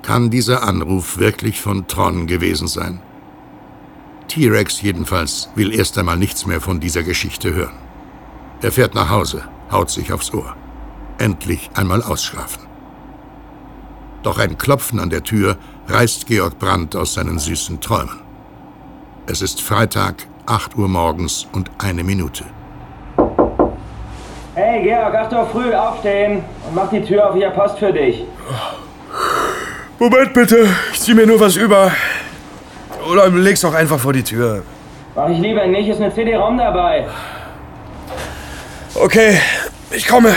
Kann dieser Anruf wirklich von Tron gewesen sein? T-Rex jedenfalls will erst einmal nichts mehr von dieser Geschichte hören. Er fährt nach Hause, haut sich aufs Ohr. Endlich einmal ausschlafen. Doch ein Klopfen an der Tür reißt Georg Brandt aus seinen süßen Träumen. Es ist Freitag, 8 Uhr morgens und 1 Minute. Hey Georg, 8 Uhr früh, aufstehen und mach die Tür auf, ich hab Post für dich. Moment bitte, ich zieh mir nur was über. Oder leg's doch einfach vor die Tür. Mach ich lieber nicht, ist eine CD-ROM dabei. Okay, ich komme.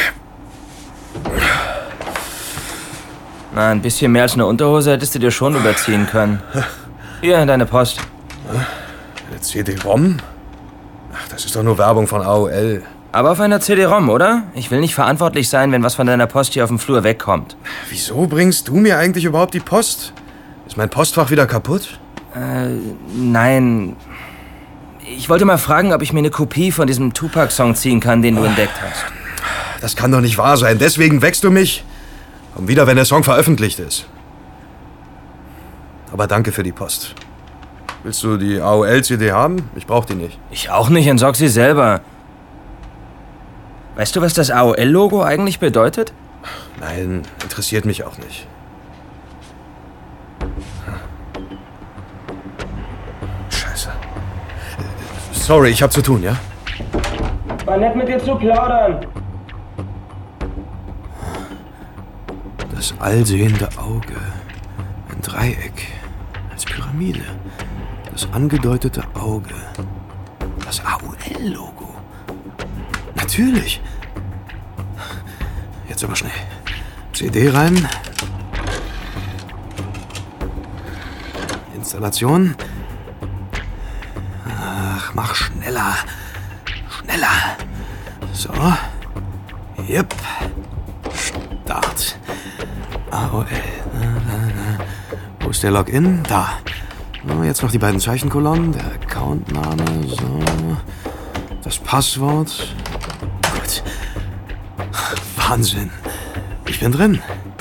Na, ein bisschen mehr als eine Unterhose hättest du dir schon überziehen können. Hier, deine Post. Eine CD-ROM? Ach, das ist doch nur Werbung von AOL. Aber auf einer CD-ROM, oder? Ich will nicht verantwortlich sein, wenn was von deiner Post hier auf dem Flur wegkommt. Wieso bringst du mir eigentlich überhaupt die Post? Ist mein Postfach wieder kaputt? Nein. Ich wollte mal fragen, ob ich mir eine Kopie von diesem Tupac-Song ziehen kann, den du entdeckt hast. Das kann doch nicht wahr sein. Deswegen wächst du mich. Komm wieder, wenn der Song veröffentlicht ist. Aber danke für die Post. Willst du die AOL-CD haben? Ich brauch die nicht. Ich auch nicht, entsorg sie selber. Weißt du, was das AOL-Logo eigentlich bedeutet? Nein, interessiert mich auch nicht. Scheiße. Sorry, ich hab zu tun, ja? War nett mit dir zu plaudern. Das allsehende Auge. Ein Dreieck. Als Pyramide. Das angedeutete Auge. Das AOL-Logo. Natürlich. Jetzt aber schnell. CD rein. Installation. Ach, mach schneller. Schneller. So. Yep. Start. AOL. Wo ist der Login? Da. So, jetzt noch die beiden Zeichenkolonnen. Der Accountname. So. Das Passwort. Gut. Wahnsinn. Ich bin drin.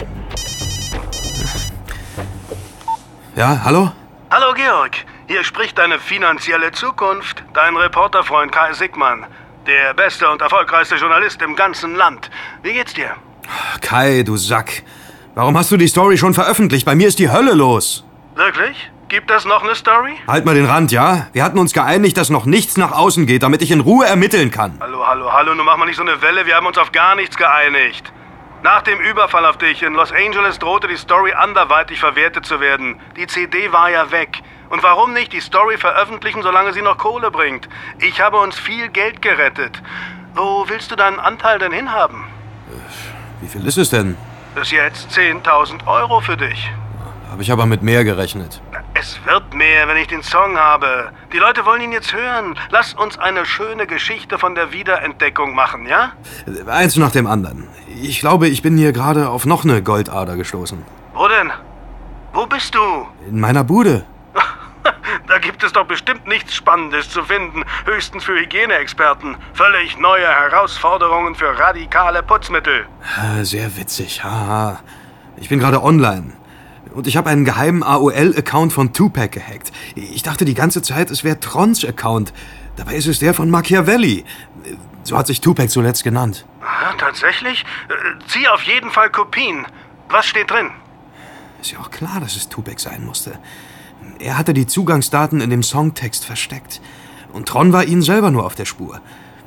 Ja, hallo? Hallo Georg, hier spricht deine finanzielle Zukunft, dein Reporterfreund Kai Sigmann, der beste und erfolgreichste Journalist im ganzen Land. Wie geht's dir? Kai, du Sack. Warum hast du die Story schon veröffentlicht? Bei mir ist die Hölle los. Wirklich? Gibt es noch eine Story? Halt mal den Rand, ja? Wir hatten uns geeinigt, dass noch nichts nach außen geht, damit ich in Ruhe ermitteln kann. Hallo, nun mach mal nicht so eine Welle, wir haben uns auf gar nichts geeinigt. Nach dem Überfall auf dich in Los Angeles drohte die Story anderweitig verwertet zu werden. Die CD war ja weg. Und warum nicht die Story veröffentlichen, solange sie noch Kohle bringt? Ich habe uns viel Geld gerettet. Wo willst du deinen Anteil denn hinhaben? Wie viel ist es denn? Bis jetzt 10.000 Euro für dich. Habe ich aber mit mehr gerechnet. Es wird mehr, wenn ich den Song habe. Die Leute wollen ihn jetzt hören. Lass uns eine schöne Geschichte von der Wiederentdeckung machen, ja? Eins nach dem anderen. Ich glaube, ich bin hier gerade auf noch eine Goldader gestoßen. Wo denn? Wo bist du? In meiner Bude. Da gibt es doch bestimmt nichts Spannendes zu finden. Höchstens für Hygieneexperten. Völlig neue Herausforderungen für radikale Putzmittel. Sehr witzig, haha. Ich bin gerade online. Und ich habe einen geheimen AOL-Account von Tupac gehackt. Ich dachte die ganze Zeit, es wäre Trons Account. Dabei ist es der von Machiavelli. So hat sich Tupac zuletzt genannt. Ah, tatsächlich? Zieh auf jeden Fall Kopien. Was steht drin? Ist ja auch klar, dass es Tupac sein musste. Er hatte die Zugangsdaten in dem Songtext versteckt. Und Tron war ihnen selber nur auf der Spur.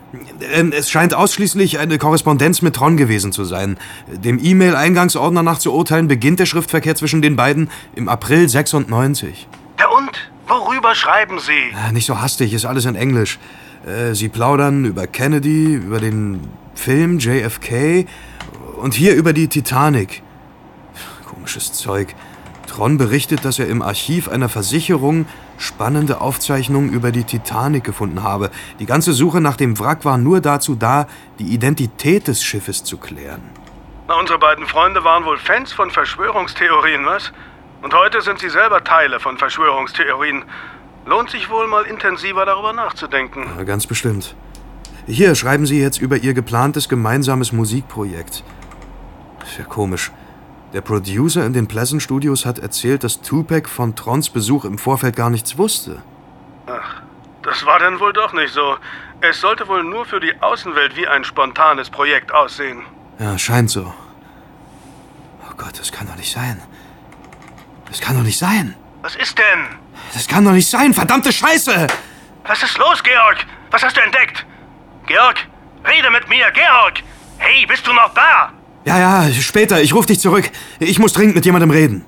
Es scheint ausschließlich eine Korrespondenz mit Tron gewesen zu sein. Dem E-Mail-Eingangsordner nach zu urteilen beginnt der Schriftverkehr zwischen den beiden im April 96. Ja und? Worüber schreiben Sie? Nicht so hastig, ist alles in Englisch. Sie plaudern über Kennedy, über den Film JFK und hier über die Titanic. Komisches Zeug. Tron berichtet, dass er im Archiv einer Versicherung spannende Aufzeichnungen über die Titanic gefunden habe. Die ganze Suche nach dem Wrack war nur dazu da, die Identität des Schiffes zu klären. Na, unsere beiden Freunde waren wohl Fans von Verschwörungstheorien, was? Und heute sind sie selber Teile von Verschwörungstheorien. Lohnt sich wohl mal intensiver darüber nachzudenken. Ja, ganz bestimmt. Hier schreiben Sie jetzt über Ihr geplantes gemeinsames Musikprojekt. Ist ja komisch. Der Producer in den Pleasant Studios hat erzählt, dass Tupac von Trons Besuch im Vorfeld gar nichts wusste. Ach, das war dann wohl doch nicht so. Es sollte wohl nur für die Außenwelt wie ein spontanes Projekt aussehen. Ja, scheint so. Oh Gott, das kann doch nicht sein. Das kann doch nicht sein. Was ist denn? Das kann doch nicht sein, verdammte Scheiße! Was ist los, Georg? Was hast du entdeckt? Georg, rede mit mir, Georg! Hey, bist du noch da? Ja, später, ich ruf dich zurück. Ich muss dringend mit jemandem reden.